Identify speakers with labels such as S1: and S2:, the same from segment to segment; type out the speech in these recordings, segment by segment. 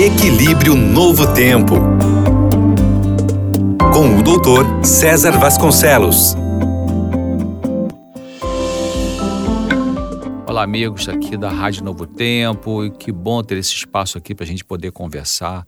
S1: Equilíbrio Novo Tempo, com o doutor César Vasconcelos.
S2: Olá, amigos aqui da Rádio Novo Tempo, e que bom ter esse espaço aqui para a gente poder conversar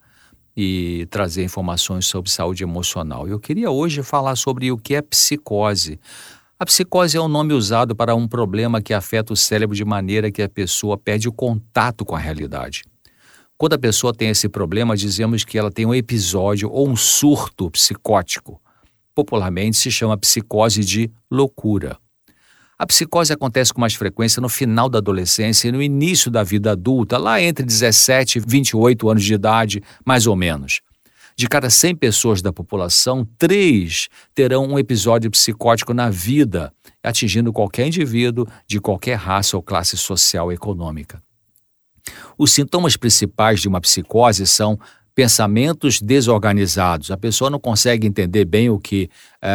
S2: e trazer informações sobre saúde emocional. Eu queria hoje falar sobre o que é psicose. A psicose é um nome usado para um problema que afeta o cérebro de maneira que a pessoa perde o contato com a realidade. Quando a pessoa tem esse problema, dizemos que ela tem um episódio ou um surto psicótico. Popularmente se chama psicose de loucura. A psicose acontece com mais frequência no final da adolescência e no início da vida adulta, lá entre 17 e 28 anos de idade, mais ou menos. De cada 100 pessoas da população, 3 terão um episódio psicótico na vida, atingindo qualquer indivíduo de qualquer raça ou classe social e econômica. Os sintomas principais de uma psicose são pensamentos desorganizados. A pessoa não consegue entender bem o que...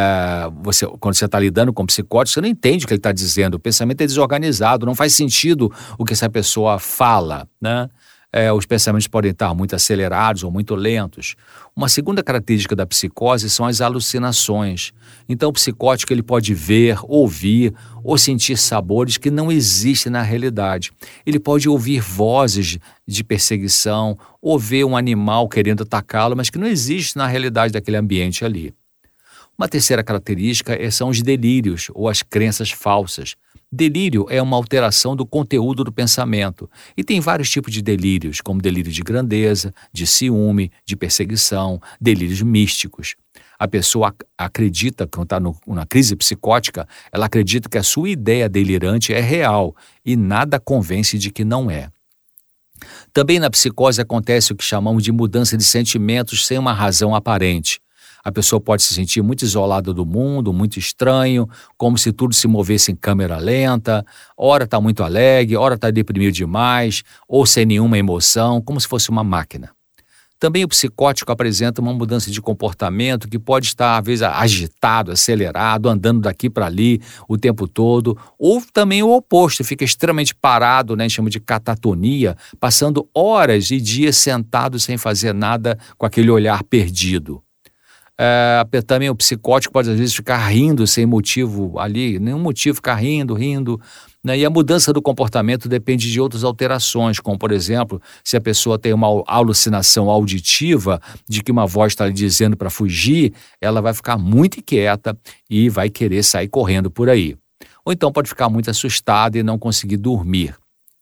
S2: quando você está lidando com um psicótico, você não entende o que ele está dizendo. O pensamento é desorganizado, não faz sentido o que essa pessoa fala, né? Os pensamentos podem estar muito acelerados ou muito lentos. Uma segunda característica da psicose são as alucinações. Então, o psicótico ele pode ver, ouvir ou sentir sabores que não existem na realidade. Ele pode ouvir vozes de perseguição ou ver um animal querendo atacá-lo, mas que não existe na realidade daquele ambiente ali. Uma terceira característica são os delírios ou as crenças falsas. Delírio é uma alteração do conteúdo do pensamento e tem vários tipos de delírios, como delírio de grandeza, de ciúme, de perseguição, delírios místicos. A pessoa acredita, quando está na crise psicótica, ela acredita que a sua ideia delirante é real e nada convence de que não é. Também na psicose acontece o que chamamos de mudança de sentimentos sem uma razão aparente. A pessoa pode se sentir muito isolada do mundo, muito estranho, como se tudo se movesse em câmera lenta, ora está muito alegre, ora está deprimido demais, ou sem nenhuma emoção, como se fosse uma máquina. Também o psicótico apresenta uma mudança de comportamento que pode estar, às vezes, agitado, acelerado, andando daqui para ali o tempo todo, ou também o oposto, fica extremamente parado, né, chama de catatonia, passando horas e dias sentado sem fazer nada com aquele olhar perdido. Também o psicótico pode às vezes ficar rindo sem motivo ali, nenhum motivo, ficar rindo, né? E a mudança do comportamento depende de outras alterações, como por exemplo, se a pessoa tem uma alucinação auditiva de que uma voz está lhe dizendo para fugir, ela vai ficar muito inquieta e vai querer sair correndo por aí. Ou então pode ficar muito assustada e não conseguir dormir.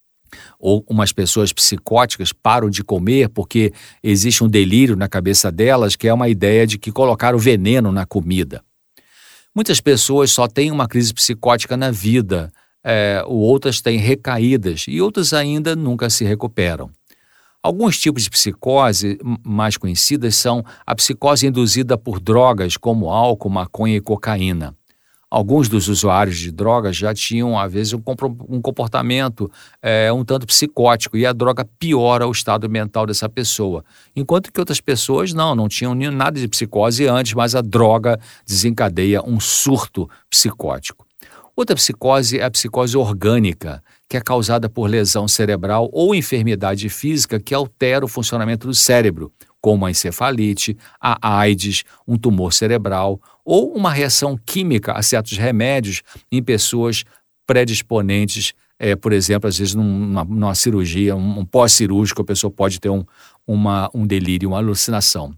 S2: Ou umas pessoas psicóticas param de comer porque existe um delírio na cabeça delas, que é uma ideia de que colocaram veneno na comida. Muitas pessoas só têm uma crise psicótica na vida, outras têm recaídas e outras ainda nunca se recuperam. Alguns tipos de psicose mais conhecidas são a psicose induzida por drogas como álcool, maconha e cocaína. Alguns dos usuários de drogas já tinham, às vezes, um comportamento um tanto psicótico e a droga piora o estado mental dessa pessoa. Enquanto que outras pessoas não tinham nada de psicose antes, mas a droga desencadeia um surto psicótico. Outra psicose é a psicose orgânica, que é causada por lesão cerebral ou enfermidade física que altera o funcionamento do cérebro, como a encefalite, a AIDS, um tumor cerebral ou uma reação química a certos remédios em pessoas predisponentes, por exemplo, às vezes numa cirurgia, um pós-cirúrgico, a pessoa pode ter um delírio, uma alucinação.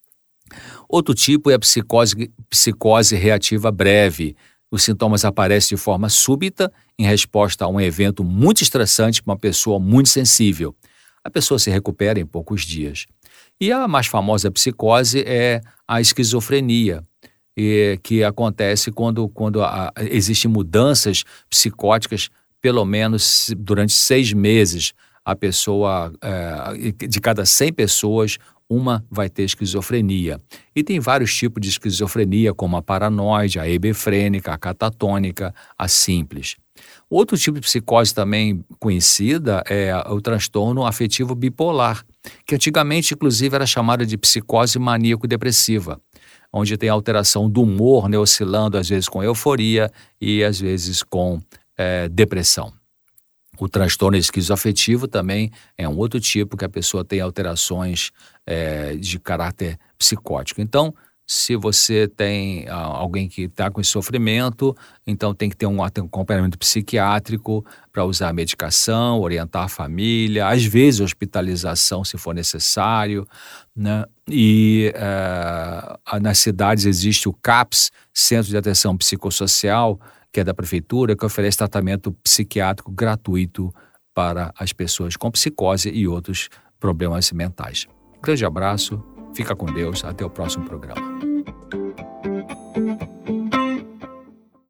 S2: Outro tipo é a psicose reativa breve. Os sintomas aparecem de forma súbita em resposta a um evento muito estressante para uma pessoa muito sensível. A pessoa se recupera em poucos dias. E a mais famosa psicose é a esquizofrenia, que acontece quando existem mudanças psicóticas, pelo menos durante 6 meses. A pessoa, de cada 100 pessoas, uma vai ter esquizofrenia. E tem vários tipos de esquizofrenia, como a paranoide, a hebefrênica, a catatônica, a simples. Outro tipo de psicose também conhecida é o transtorno afetivo bipolar, que antigamente, inclusive, era chamada de psicose maníaco-depressiva, onde tem alteração do humor, né, oscilando às vezes com euforia e às vezes com depressão. O transtorno esquizoafetivo também é um outro tipo que a pessoa tem alterações de caráter psicótico. Então, se você tem alguém que está com esse sofrimento, então tem que ter um acompanhamento psiquiátrico para usar a medicação, orientar a família, às vezes hospitalização se for necessário, né? E nas cidades existe o CAPS, Centro de Atenção Psicossocial, que é da prefeitura, que oferece tratamento psiquiátrico gratuito para as pessoas com psicose e outros problemas mentais. Grande abraço, fica com Deus, até o próximo programa.